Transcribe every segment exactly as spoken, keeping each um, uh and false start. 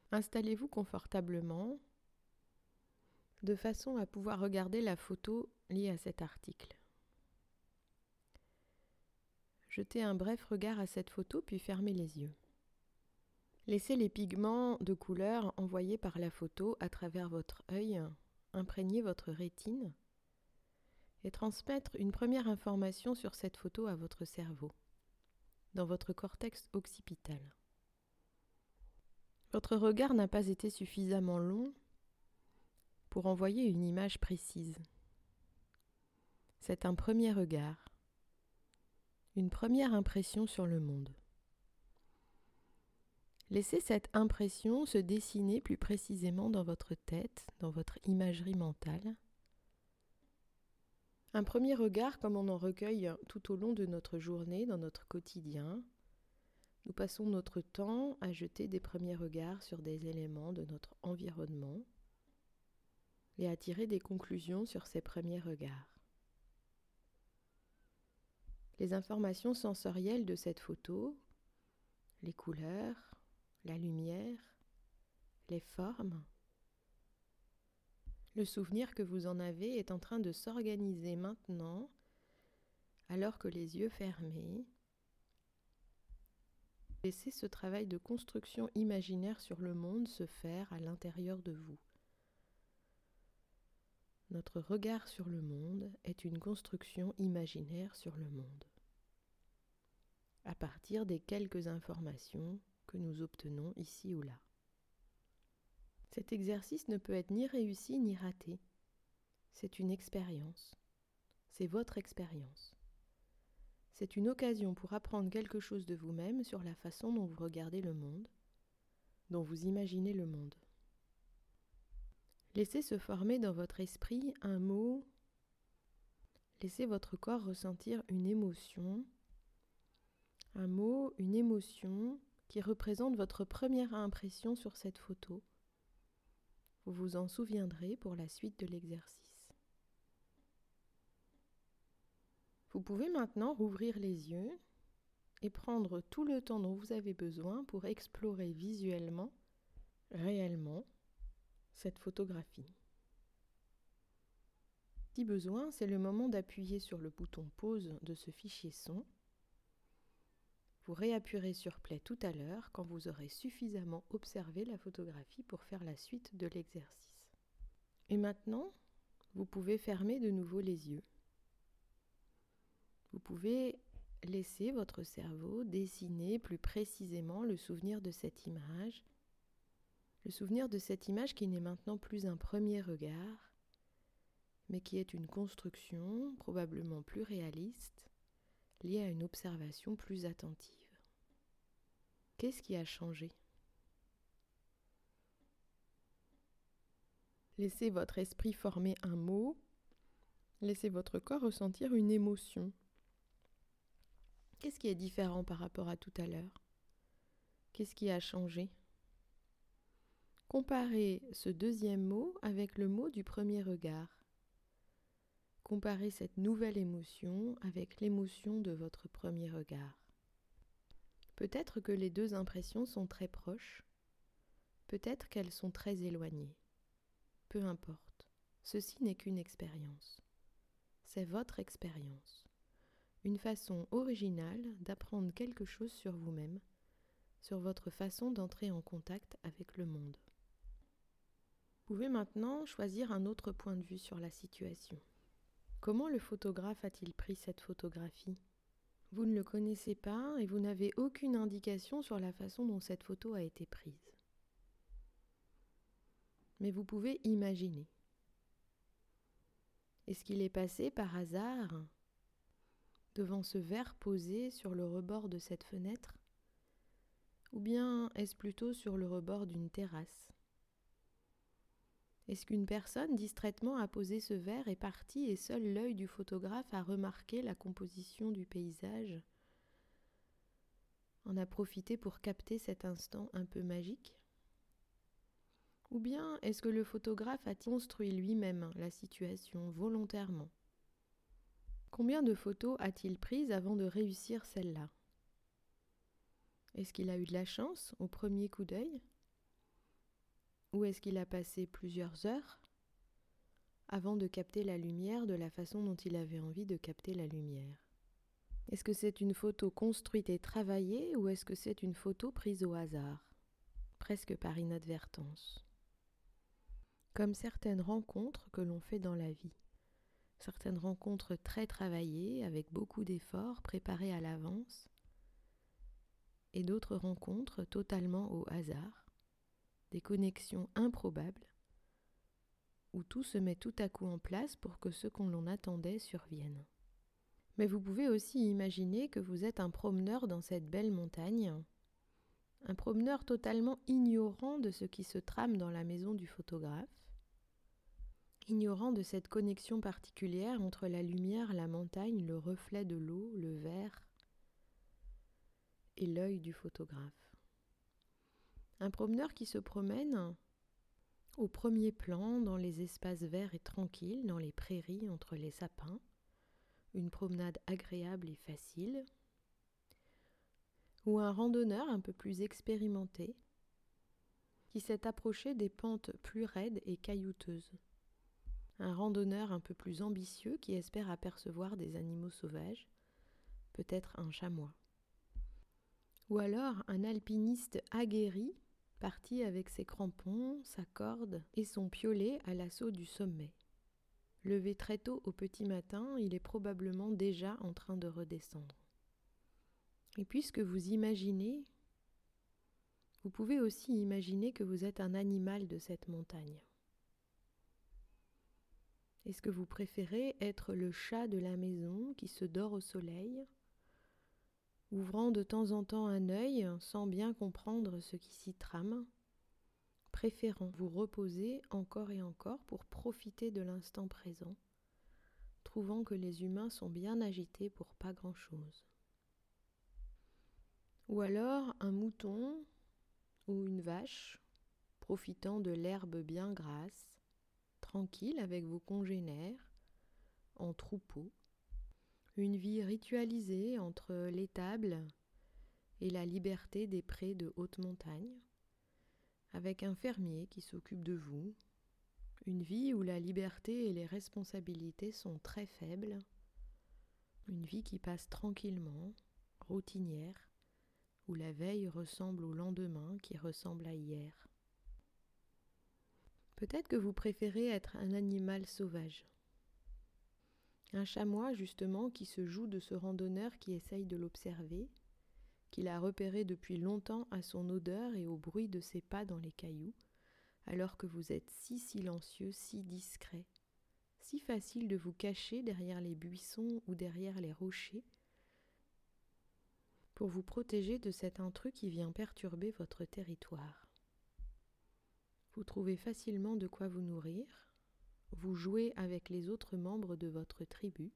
Installez-vous confortablement de façon à pouvoir regarder la photo liée à cet article. Jetez un bref regard à cette photo puis fermez les yeux. Laissez les pigments de couleur envoyés par la photo à travers votre œil imprégner votre rétine et transmettre une première information sur cette photo à votre cerveau, dans votre cortex occipital. Votre regard n'a pas été suffisamment long pour envoyer une image précise. C'est un premier regard, une première impression sur le monde. Laissez cette impression se dessiner plus précisément dans votre tête, dans votre imagerie mentale. Un premier regard comme on en recueille tout au long de notre journée, dans notre quotidien. Nous passons notre temps à jeter des premiers regards sur des éléments de notre environnement et à tirer des conclusions sur ces premiers regards. Les informations sensorielles de cette photo, les couleurs, la lumière, les formes, le souvenir que vous en avez est en train de s'organiser maintenant, alors que les yeux fermés. Laissez ce travail de construction imaginaire sur le monde se faire à l'intérieur de vous. Notre regard sur le monde est une construction imaginaire sur le monde, à partir des quelques informations que nous obtenons ici ou là. Cet exercice ne peut être ni réussi ni raté. C'est une expérience. C'est votre expérience. C'est une occasion pour apprendre quelque chose de vous-même sur la façon dont vous regardez le monde, dont vous imaginez le monde. Laissez se former dans votre esprit un mot. Laissez votre corps ressentir une émotion. Un mot, une émotion qui représente votre première impression sur cette photo. Vous vous en souviendrez pour la suite de l'exercice. Vous pouvez maintenant rouvrir les yeux et prendre tout le temps dont vous avez besoin pour explorer visuellement, réellement, cette photographie. Si besoin, c'est le moment d'appuyer sur le bouton pause de ce fichier son. Vous réappuierez sur play tout à l'heure quand vous aurez suffisamment observé la photographie pour faire la suite de l'exercice. Et maintenant, vous pouvez fermer de nouveau les yeux. Vous pouvez laisser votre cerveau dessiner plus précisément le souvenir de cette image, le souvenir de cette image qui n'est maintenant plus un premier regard, mais qui est une construction probablement plus réaliste, liée à une observation plus attentive. Qu'est-ce qui a changé ? Laissez votre esprit former un mot, laissez votre corps ressentir une émotion. Qu'est-ce qui est différent par rapport à tout à l'heure ? Qu'est-ce qui a changé ? Comparez ce deuxième mot avec le mot du premier regard. Comparez cette nouvelle émotion avec l'émotion de votre premier regard. Peut-être que les deux impressions sont très proches, peut-être qu'elles sont très éloignées. Peu importe, ceci n'est qu'une expérience. C'est votre expérience. Une façon originale d'apprendre quelque chose sur vous-même, sur votre façon d'entrer en contact avec le monde. Vous pouvez maintenant choisir un autre point de vue sur la situation. Comment le photographe a-t-il pris cette photographie ? Vous ne le connaissez pas et vous n'avez aucune indication sur la façon dont cette photo a été prise. Mais vous pouvez imaginer. Est-ce qu'il est passé par hasard devant ce verre posé sur le rebord de cette fenêtre ? Ou bien est-ce plutôt sur le rebord d'une terrasse ? Est-ce qu'une personne distraitement a posé ce verre, est partie et seul l'œil du photographe a remarqué la composition du paysage, en a profité pour capter cet instant un peu magique ? Ou bien est-ce que le photographe a construit lui-même la situation volontairement ? Combien de photos a-t-il prises avant de réussir celle-là ? Est-ce qu'il a eu de la chance au premier coup d'œil ? Ou est-ce qu'il a passé plusieurs heures avant de capter la lumière de la façon dont il avait envie de capter la lumière? Est-ce que c'est une photo construite et travaillée ou est-ce que c'est une photo prise au hasard, presque par inadvertance? Comme certaines rencontres que l'on fait dans la vie. Certaines rencontres très travaillées, avec beaucoup d'efforts, préparées à l'avance, et d'autres rencontres totalement au hasard, des connexions improbables, où tout se met tout à coup en place pour que ce qu'on l'on attendait survienne. Mais vous pouvez aussi imaginer que vous êtes un promeneur dans cette belle montagne, un promeneur totalement ignorant de ce qui se trame dans la maison du photographe, ignorant de cette connexion particulière entre la lumière, la montagne, le reflet de l'eau, le verre et l'œil du photographe. Un promeneur qui se promène au premier plan dans les espaces verts et tranquilles, dans les prairies entre les sapins, une promenade agréable et facile, ou un randonneur un peu plus expérimenté qui s'est approché des pentes plus raides et caillouteuses. Un randonneur un peu plus ambitieux qui espère apercevoir des animaux sauvages, peut-être un chamois. Ou alors un alpiniste aguerri, parti avec ses crampons, sa corde et son piolet à l'assaut du sommet. Levé très tôt au petit matin, il est probablement déjà en train de redescendre. Et puisque vous imaginez, vous pouvez aussi imaginer que vous êtes un animal de cette montagne. Est-ce que vous préférez être le chat de la maison qui se dort au soleil, ouvrant de temps en temps un œil sans bien comprendre ce qui s'y trame, préférant vous reposer encore et encore pour profiter de l'instant présent, trouvant que les humains sont bien agités pour pas grand-chose? Ou alors un mouton ou une vache, profitant de l'herbe bien grasse, tranquille avec vos congénères, en troupeau, une vie ritualisée entre l'étable et la liberté des prés de haute montagne, avec un fermier qui s'occupe de vous, une vie où la liberté et les responsabilités sont très faibles, une vie qui passe tranquillement, routinière, où la veille ressemble au lendemain qui ressemble à hier. Peut-être que vous préférez être un animal sauvage. Un chamois, justement, qui se joue de ce randonneur qui essaye de l'observer, qu'il a repéré depuis longtemps à son odeur et au bruit de ses pas dans les cailloux, alors que vous êtes si silencieux, si discret, si facile de vous cacher derrière les buissons ou derrière les rochers, pour vous protéger de cet intrus qui vient perturber votre territoire. Vous trouvez facilement de quoi vous nourrir, vous jouez avec les autres membres de votre tribu.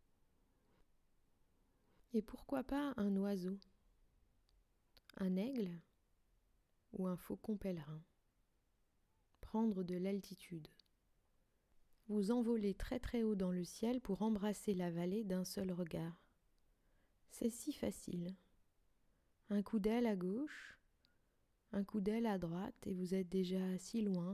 Et pourquoi pas un oiseau, un aigle ou un faucon pèlerin? Prendre de l'altitude. Vous envolez très très haut dans le ciel pour embrasser la vallée d'un seul regard. C'est si facile. Un coup d'aile à gauche, un coup d'aile à droite et vous êtes déjà si loin.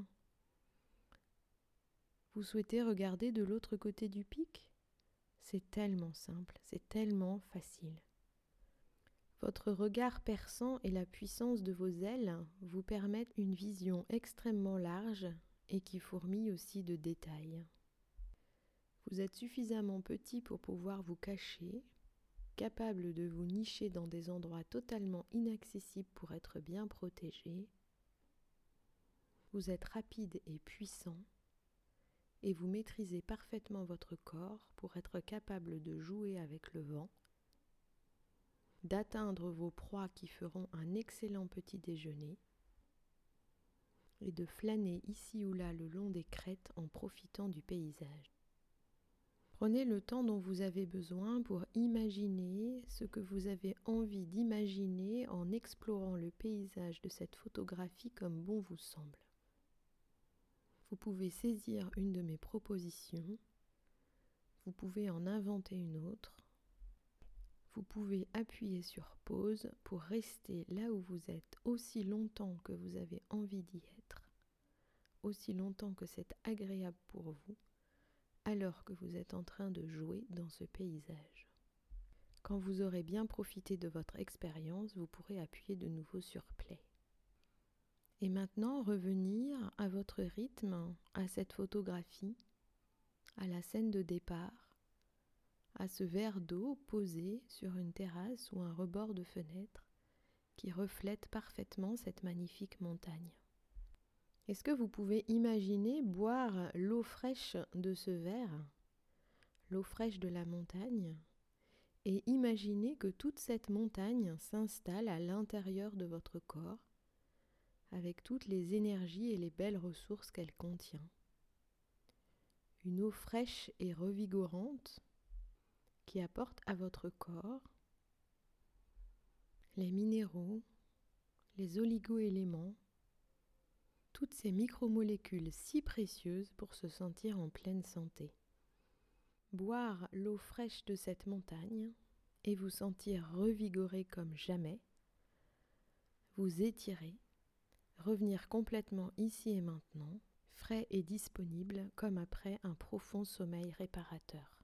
Vous souhaitez regarder de l'autre côté du pic? C'est tellement simple, c'est tellement facile. Votre regard perçant et la puissance de vos ailes vous permettent une vision extrêmement large et qui fourmille aussi de détails. Vous êtes suffisamment petit pour pouvoir vous cacher, capable de vous nicher dans des endroits totalement inaccessibles pour être bien protégé. Vous êtes rapide et puissant et vous maîtrisez parfaitement votre corps pour être capable de jouer avec le vent, d'atteindre vos proies qui feront un excellent petit déjeuner et de flâner ici ou là le long des crêtes en profitant du paysage. Prenez le temps dont vous avez besoin pour imaginer ce que vous avez envie d'imaginer en explorant le paysage de cette photographie comme bon vous semble. Vous pouvez saisir une de mes propositions, vous pouvez en inventer une autre, vous pouvez appuyer sur pause pour rester là où vous êtes aussi longtemps que vous avez envie d'y être, aussi longtemps que c'est agréable pour vous, alors que vous êtes en train de jouer dans ce paysage. Quand vous aurez bien profité de votre expérience, vous pourrez appuyer de nouveau sur Play. Et maintenant, revenir à votre rythme, à cette photographie, à la scène de départ, à ce verre d'eau posé sur une terrasse ou un rebord de fenêtre qui reflète parfaitement cette magnifique montagne. Est-ce que vous pouvez imaginer boire l'eau fraîche de ce verre, l'eau fraîche de la montagne, et imaginer que toute cette montagne s'installe à l'intérieur de votre corps, avec toutes les énergies et les belles ressources qu'elle contient. Une eau fraîche et revigorante qui apporte à votre corps les minéraux, les oligo-éléments, toutes ces micromolécules si précieuses pour se sentir en pleine santé. Boire l'eau fraîche de cette montagne et vous sentir revigoré comme jamais, vous étirer, revenir complètement ici et maintenant, frais et disponible comme après un profond sommeil réparateur.